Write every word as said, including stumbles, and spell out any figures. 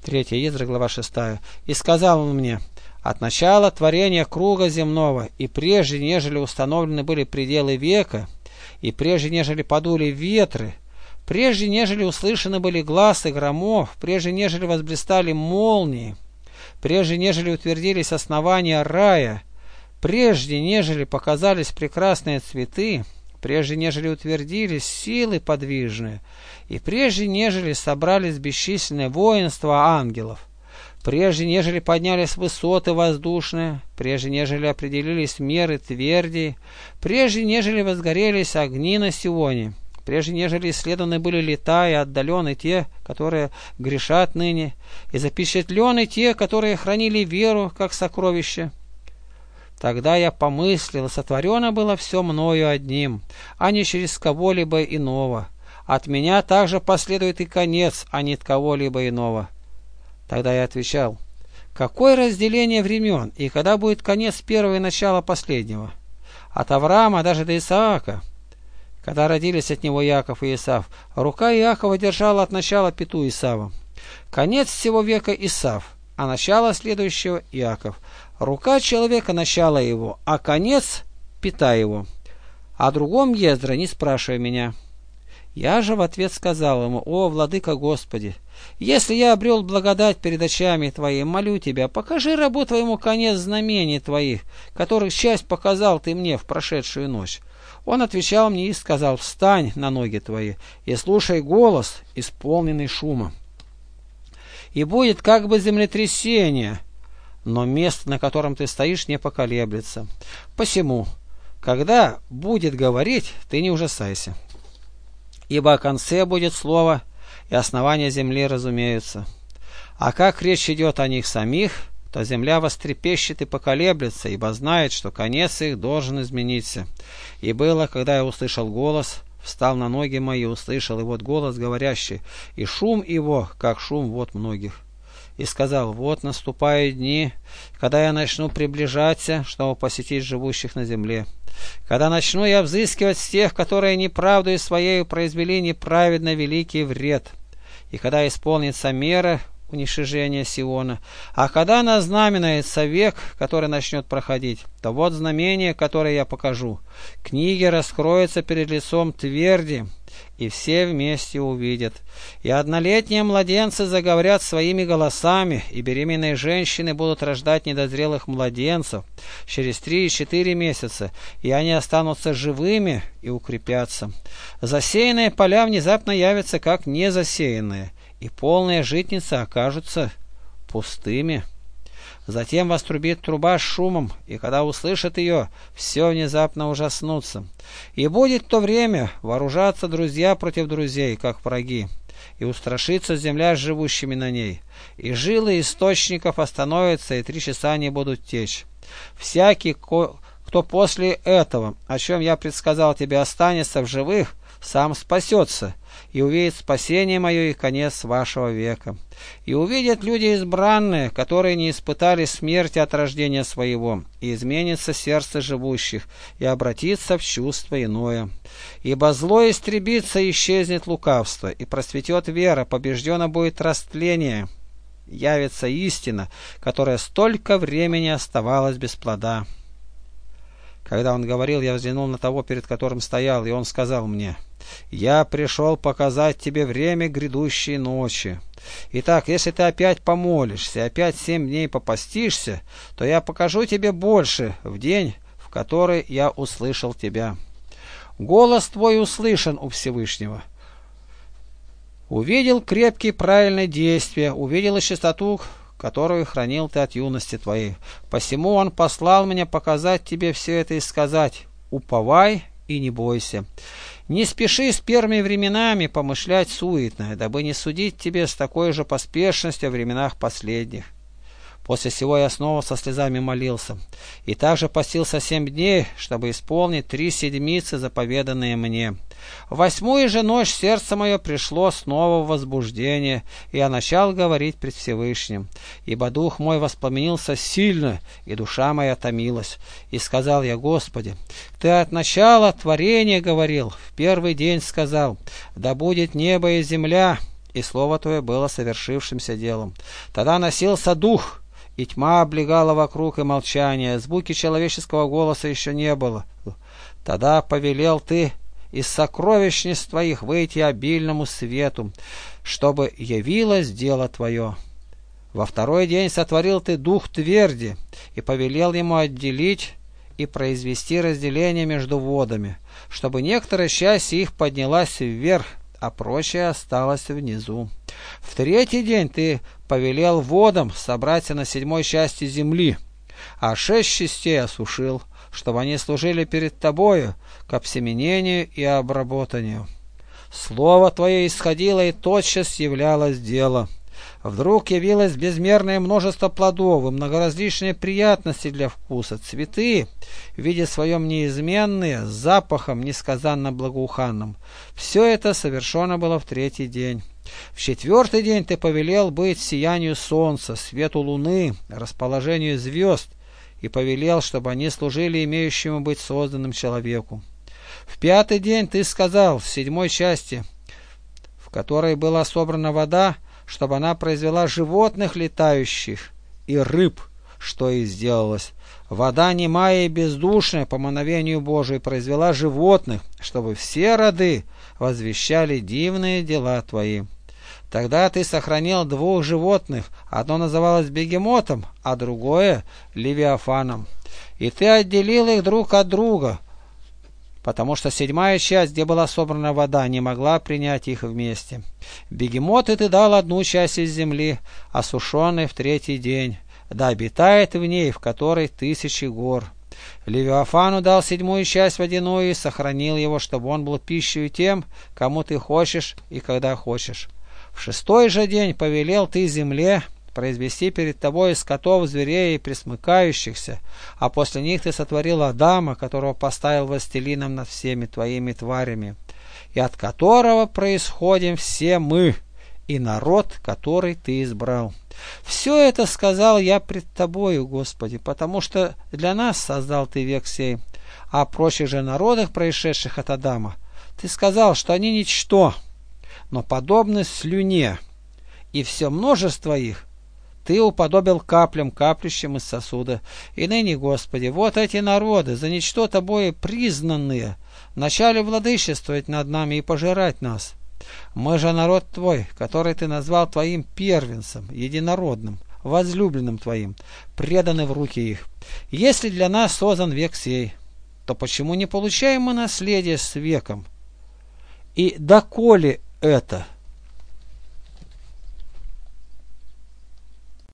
третья Ездра, глава шестая. «И сказал он мне: от начала творения круга земного, и прежде, нежели установлены были пределы века, и прежде, нежели подули ветры, прежде, нежели услышаны были гласы громов, прежде, нежели возблистали молнии, прежде, нежели утвердились основания рая, прежде, нежели показались прекрасные цветы, прежде, нежели утвердились силы подвижные, и прежде, нежели собрались бесчисленное воинство ангелов, прежде, нежели поднялись высоты воздушные, прежде, нежели определились меры тверди, прежде, нежели возгорелись огни на Сионе, прежде, нежели исследованы были лета и отдалены те, которые грешат ныне, и запечатлены те, которые хранили веру, как сокровище. Тогда я помыслил, сотворено было все мною одним, а не через кого-либо иного. От меня также последует и конец, а не от кого-либо иного». Тогда я отвечал: какое разделение времен, и когда будет конец первого и начало последнего? От Авраама даже до Исаака, когда родились от него Иаков и Исав, рука Иакова держала от начала пяту Исава. Конец всего века Исав, а начало следующего Иаков. Рука человека начало его, а конец пята его. О другом Ездра не спрашивай меня. Я же в ответ сказал ему: о, владыка Господи, если я обрел благодать перед очами Твоими, молю Тебя, покажи рабу Твоему конец знамений Твоих, которых часть показал Ты мне в прошедшую ночь. Он отвечал мне и сказал: встань на ноги твои и слушай голос, исполненный шума. И будет как бы землетрясение, но место, на котором ты стоишь, не поколеблется. Посему, когда будет говорить, ты не ужасайся. Ибо о конце будет слово, и основания земли разумеются. А как речь идет о них самих, то земля вострепещет и поколеблется, ибо знает, что конец их должен измениться. И было, когда я услышал голос, встал на ноги мои, услышал, и вот голос говорящий, и шум его, как шум вод многих. И сказал: вот наступают дни, когда я начну приближаться, чтобы посетить живущих на земле. Когда начну я взыскивать с тех, которые неправдою своею произвели неправедно великий вред. И когда исполнится мера уничижения Сиона, а когда назнаменуется век, который начнет проходить, то вот знамение, которое я покажу. Книги раскроются перед лицом тверди, и все вместе увидят. И однолетние младенцы заговорят своими голосами, и беременные женщины будут рождать недозрелых младенцев через три и четыре месяца, и они останутся живыми и укрепятся. Засеянные поля внезапно явятся как незасеянные, и полные житницы окажутся пустыми. Затем вострубит труба с шумом, и когда услышат ее, все внезапно ужаснутся. И будет в то время вооружаться друзья против друзей, как враги, и устрашится земля с живущими на ней. И жилы источников остановятся, и три часа не будут течь. Всякий, кто после этого, о чем я предсказал тебе, останется в живых, сам спасется, и увидит спасение мое и конец вашего века. И увидят люди избранные, которые не испытали смерти от рождения своего, и изменится сердце живущих, и обратится в чувство иное. Ибо зло истребится, и исчезнет лукавство, и просветет вера, побеждено будет растление, явится истина, которая столько времени оставалась без плода. Когда он говорил, я взглянул на того, перед которым стоял, и он сказал мне: я пришел показать тебе время грядущей ночи. Итак, если ты опять помолишься, опять семь дней попастишься, то я покажу тебе больше в день, в который я услышал тебя. Голос твой услышан у Всевышнего. Увидел крепкие правильные действия, увидел и чистоту, которую хранил ты от юности твоей. Посему он послал меня показать тебе все это и сказать: уповай и не бойся. Не спеши с первыми временами помышлять суетно, дабы не судить тебе с такой же поспешностью о временах последних. После сего я снова со слезами молился, и также постился семь дней, чтобы исполнить три седмицы, заповеданные мне. В восьмую же ночь сердце мое пришло снова в возбуждение, и я начал говорить пред Всевышним. Ибо дух мой воспламенился сильно, и душа моя томилась. И сказал я: Господи, Ты от начала творения говорил, в первый день сказал: да будет небо и земля, и слово твое было совершившимся делом. Тогда носился дух, и тьма облегала вокруг, и молчание, звуки человеческого голоса еще не было. Тогда повелел ты из сокровищниц твоих выйти обильному свету, чтобы явилось дело твое. Во второй день сотворил ты дух тверди, и повелел ему отделить и произвести разделение между водами, чтобы некоторая часть их поднялась вверх, а прочее осталось внизу. В третий день ты повелел водам собраться на седьмой части земли, а шесть частей осушил, чтобы они служили перед тобою к обсеменению и обработанию. Слово твое исходило, и тотчас являлось дело. Вдруг явилось безмерное множество плодов и многоразличные приятности для вкуса, цветы, в виде своем неизменные, с запахом несказанно благоуханным. Все это совершено было в третий день. В четвертый день ты повелел быть сиянию солнца, свету луны, расположению звезд, и повелел, чтобы они служили имеющему быть созданным человеку. В пятый день ты сказал в седьмой части, в которой была собрана вода, чтобы она произвела животных летающих и рыб, что и сделалось. Вода немая и бездушная по мановению Божию произвела животных, чтобы все роды возвещали дивные дела твои. Тогда ты сохранил двух животных, одно называлось бегемотом, а другое левиафаном. И ты отделил их друг от друга, потому что седьмая часть, где была собрана вода, не могла принять их вместе. Бегемоту ты дал одну часть из земли, осушенной в третий день, да обитает в ней, в которой тысячи гор. Левиафану дал седьмую часть водяную и сохранил его, чтобы он был пищей тем, кому ты хочешь и когда хочешь. В шестой же день повелел ты земле произвести перед тобой скотов, зверей и пресмыкающихся, а после них ты сотворил Адама, которого поставил властелином над всеми твоими тварями, и от которого происходим все мы, и народ, который ты избрал. Все это сказал я пред тобою, Господи, потому что для нас создал ты век сей, а о прочих же народах, происшедших от Адама, ты сказал, что они ничто, но подобны слюне, и все множество их ты уподобил каплям, каплющим из сосуда. И ныне, Господи, вот эти народы, за ничто тобою признанные, начали владычествовать над нами и пожирать нас. Мы же народ твой, который ты назвал твоим первенцем, единородным, возлюбленным твоим, преданы в руки их. Если для нас создан век сей, то почему не получаем мы наследие с веком? И доколе это?